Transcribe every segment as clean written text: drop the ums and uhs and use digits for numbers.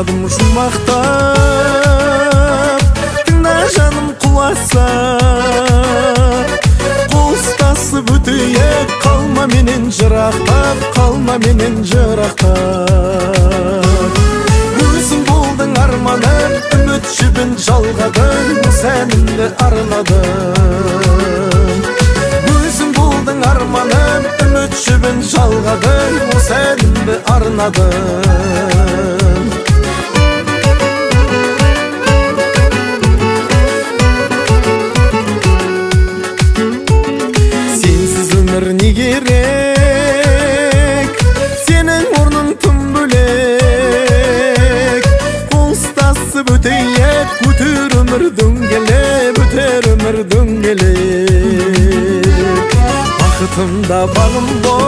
арнаdım жұмақтап, тыңда жаным құласа. Қол ұстасып өтейік, қалма менен жырақтап, қалма менен жырақтап. Өзің болдың арманым, үміт жібін жалғадың, сәнімді арнадым. Өзің болдың арманым, үміт жібін жалғадың, сәнімді арнадым. Сенсіз өмір не керек, сенің орның тым бөлек. Қол ұстасып өтейік, өтер өмір дөңгелеп, өтер өмір дөңгелеп. Бақытымда бағым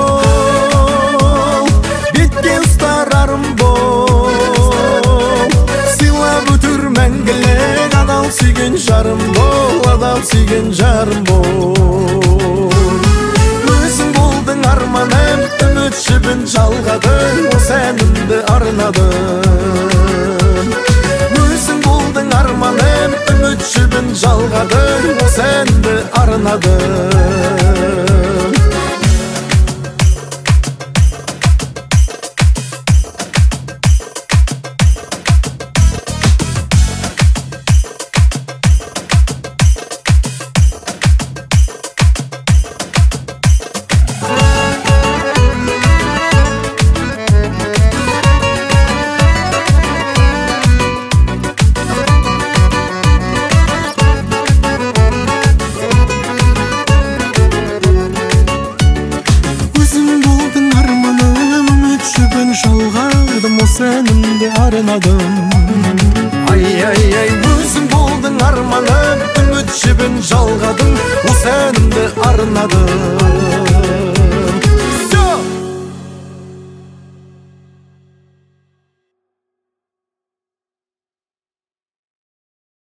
бол, бетке ұстар арым бол. Сыйлап өтер мәңгілік, адал сүйген жарым бол, адал сүйген жарым бол. Өзің болдың арманым, үміт жібін жалғадың, сәнімді арнадым. Өзің болдың арманым, үміт жібін жалғадың, сәнімді арнадым. Жалғадым, сәнімді арнадым. Ай-ай-ай, өзің болдың арманым, үміт жібін жалғадым, сәнімді арнадым.